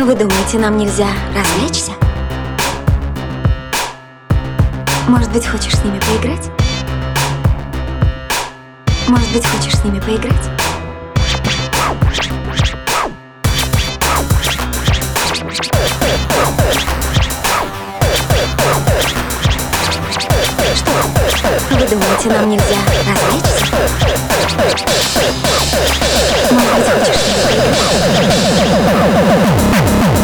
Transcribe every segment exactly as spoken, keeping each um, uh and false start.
Вы думаете, нам нельзя развлечься? Может быть, хочешь с ними поиграть? Может быть, хочешь с ними поиграть? Что? Вы думаете, нам нельзя развлечься? Может быть, хочешь с ними поиграть?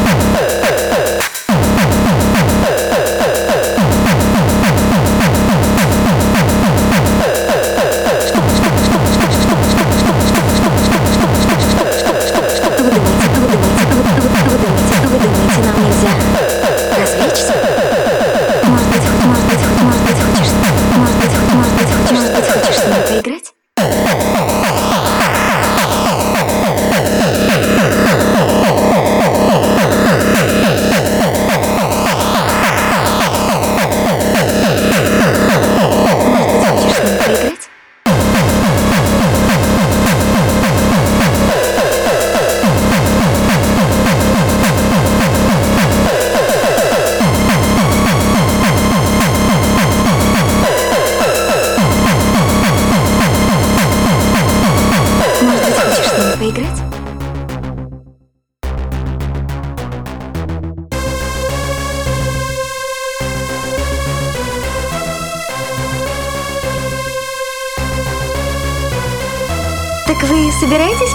Поиграть? Так вы собираетесь?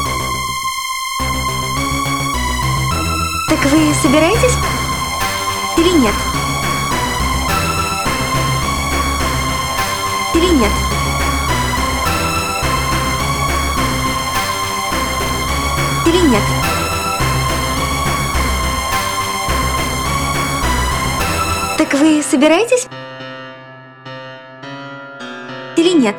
Так вы собираетесь? Или нет? Или нет? Или нет? Так вы собираетесь? Или нет?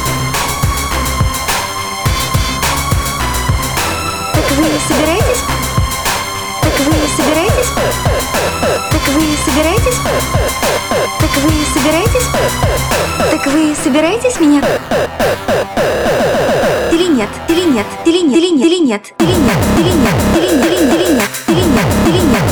Так вы собираетесь? Так вы собираетесь? Так вы собираетесь? Так вы собираетесь? Так вы собираетесь меня? Или нет? Или нет? Или нет? Или нет? Или нет? Или нет? Или нет? Или нет? Или нет? Или нет? Или нет?